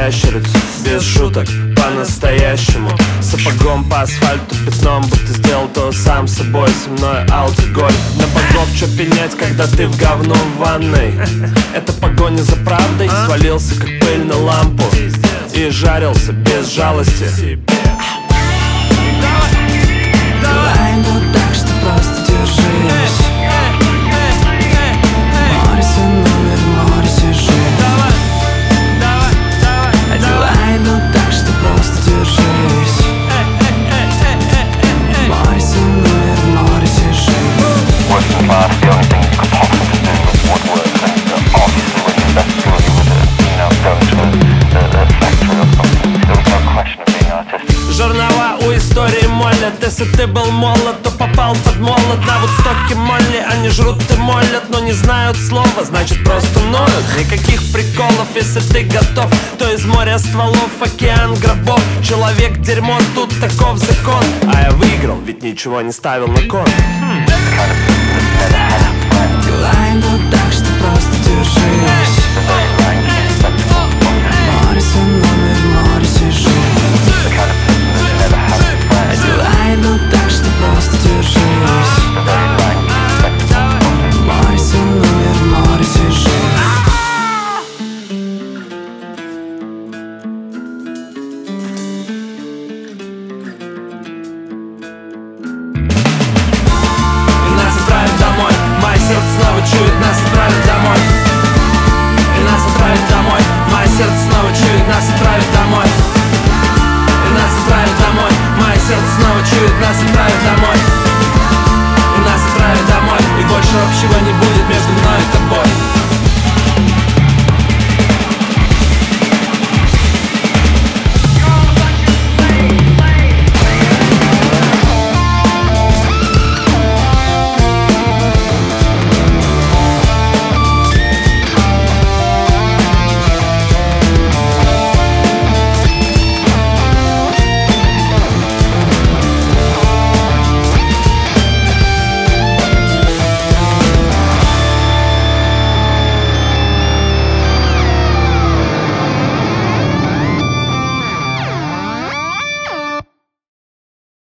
ящерицу. Без шуток, по-настоящему. Сапогом по асфальту, пятном, будто сделал то сам собой. Со мной алкоголь. На богов чё пенять, когда ты в говно в ванной? Это погоня за правдой. Свалился как пыль на лампу и жарился без жалости. Давай, ну так что просто держись. Морисе номер, Морисе жизнь. Давай, ну так что просто держись. Морисе номер, Морисе жизнь. Working class, the only thing you could possibly do was woodwork, and obviously when you're that bloody with going to a factory or something, there was no question of being artistic. Жернова у истории молят. Если ты был молод, то попал под молот. На Вудстоке Молли, они жрут и молят, но не знают слова, значит просто ноют. Никаких приколов, если ты готов, то из моря стволов океан гробов. Человек дерьмо, тут таков закон. А я выиграл, ведь ничего не ставил на кон. Давай, ну так что просто держись. Морисе номер, Морисе жизнь. Давай, ну так что просто держись.